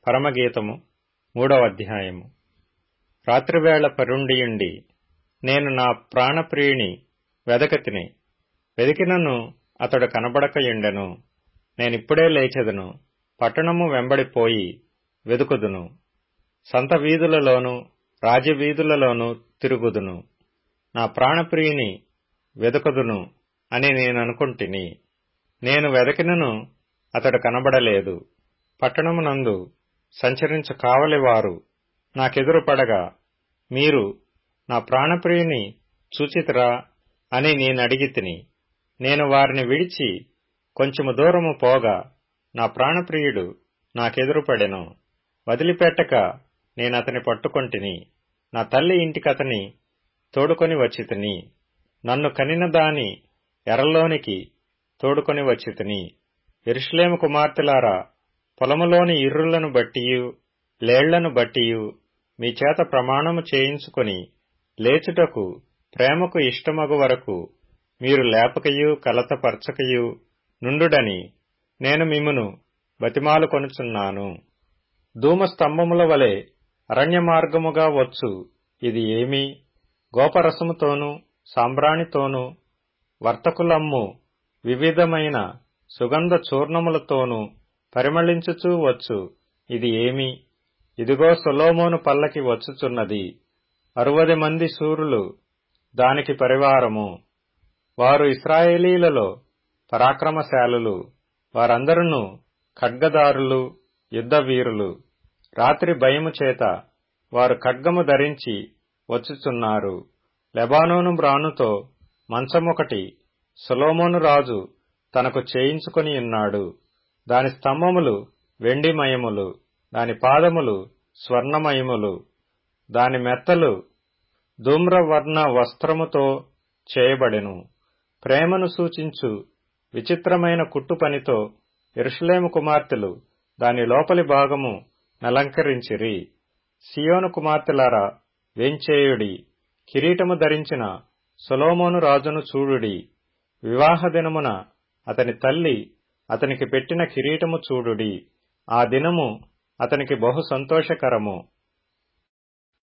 పరమగీతము 3వ అధ్యాయము. రాత్రివేళ పరుండియుండి నేను నా ప్రాణప్రియుని వెదకతిని. వెదికినను అతడు కనబడకయుండెను. నేనిప్పుడే లేచెదను, పట్టణము వెంబడిపోయి వెదుకుదును. సంత వీధులలోను రాజవీధులలోను తిరుగుదును. నా ప్రాణప్రియుని వెదుకుదును అని నేననుకుంటిని. నేను వెదకినను అతడు కనబడలేదు. పట్టణమునందు సంచరించు కావలివారు నాకెదురుపడగా, మీరు నా ప్రాణప్రియుని చూచితిరా అని నేనడిగితిని. నేను వారిని విడిచి కొంచెము దూరము పోగా నా ప్రాణప్రియుడు నాకెదురుపడెను. వదిలిపెట్టక నేనతని పట్టుకొంటిని. నా తల్లి ఇంటికతని తోడుకొని వచ్చితిని. నన్ను కనిన దాని ఎరలోనికి తోడుకొని వచ్చితిని. యెరూషలేము కుమార్తెలారా, పొలములోని ఇర్రులను బట్టియు లేళ్లను బట్టియు మీ చేత ప్రమాణము చేయించుకొని లేచుటకు ప్రేమకు ఇష్టమగు వరకు మీరు లేపకయు కలతపరచకయు నుండుడని నేను మిమ్మును బతిమాలుకొనుచున్నాను. ధూమస్తంభముల వలె అరణ్య మార్గముగా వచ్చు ఇది ఏమి? గోపరసముతోనూ సాంబ్రాణితోనూ వర్తకులమ్ము వివిధమైన సుగంధ చూర్ణములతోనూ పరిమళించుచూ వచ్చు ఇది ఏమి? ఇదిగో సొలొమోను పల్లకి వచ్చుచున్నది. 60 మంది శూరులు దానికి పరివారము. వారు ఇశ్రాయేలీలలో పరాక్రమశాలులు. వారందరును ఖడ్గదారులు, యుద్ధవీరులు. రాత్రి భయము చేత వారు ఖడ్గము ధరించి వచ్చుచున్నారు. లెబానోను బ్రానుతో మంచమొకటి సొలొమోను రాజు తనకు చేయించుకొనియున్నాడు. దాని స్తంభములు వెండిమయములు, దాని పాదములు స్వర్ణమయములు, దాని మెత్తలు ధూమ్రవర్ణ వస్త్రముతో చేయబడెను. ప్రేమను సూచించు విచిత్రమైన కుట్టు పనితో యెరూషలేము కుమార్తెలు దాని లోపలి భాగము నలంకరించిరి. సియోను కుమార్తెలారా, వేంచేయుడి. కిరీటము ధరించిన సొలొమోను రాజును చూడుడి. వివాహ దినమున అతని తల్లి అతనికి పెట్టిన కిరీటము చూడుడి. ఆ దినము అతనికి బహు సంతోషకరము.